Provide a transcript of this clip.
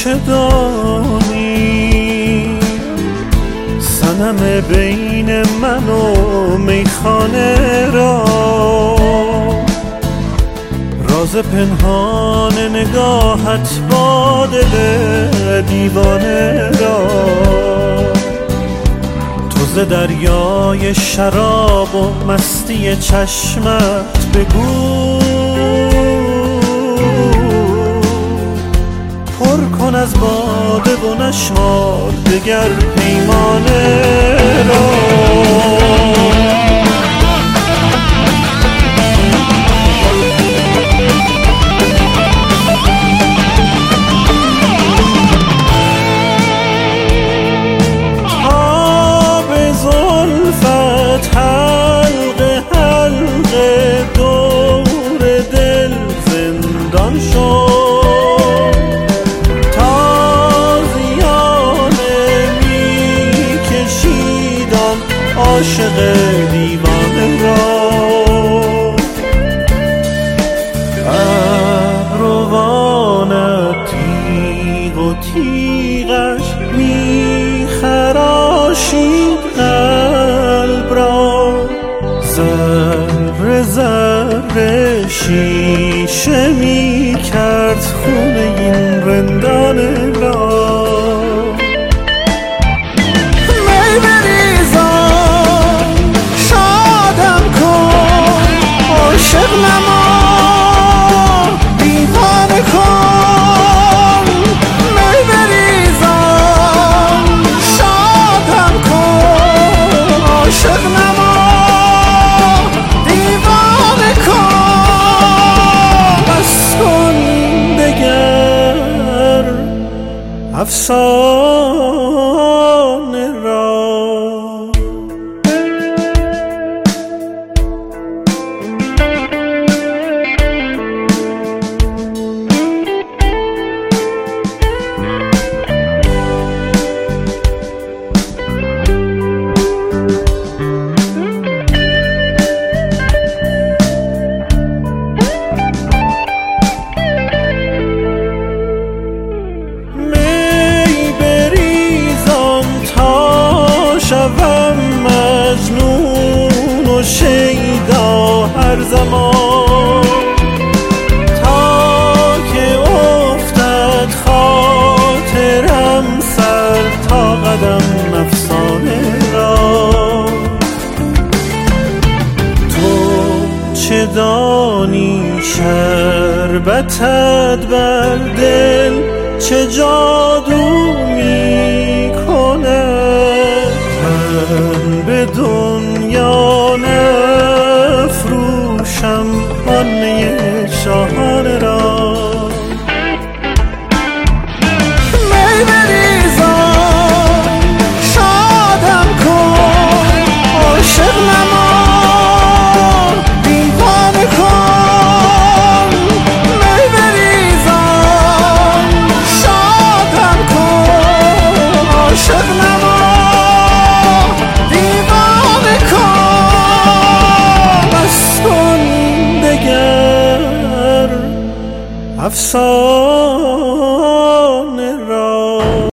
چه دانی صنم بین من و میخانه را، راز پنهان نگاهت با دل دیوانه را. تو ز دریای شراب و مستی چشمت بگو، پر کن از باده و نشمار دگر پیمانه را. حلقه حلقه دور دل زندان شد، تازیانه می کشیدم عاشق دیوانه را. ابروانت تیغ و تیغش می خراشید قلب را، ذره ذره شیشه می کرد خون این رندانه را. می بریزان شادم کن، عاشق نما دیوانه کن. می بریزان شادم کن، عاشق نما دیوانه کن. بس کن دگر افسانه را. شوم مجنون و شیدا هر زمان، تا که افتد خاطرم سر تا قدم افسانه را. تو چه دانی شربتت بر دل چه جادو می کنه، من به دنیا نفروشم آنه شاهانه را. می بریزان شادم کن، عاشق نما دیوانه کن. می بریزان شادم کن، عاشق نما دیوانه کن. بس کن دگر افسانه را.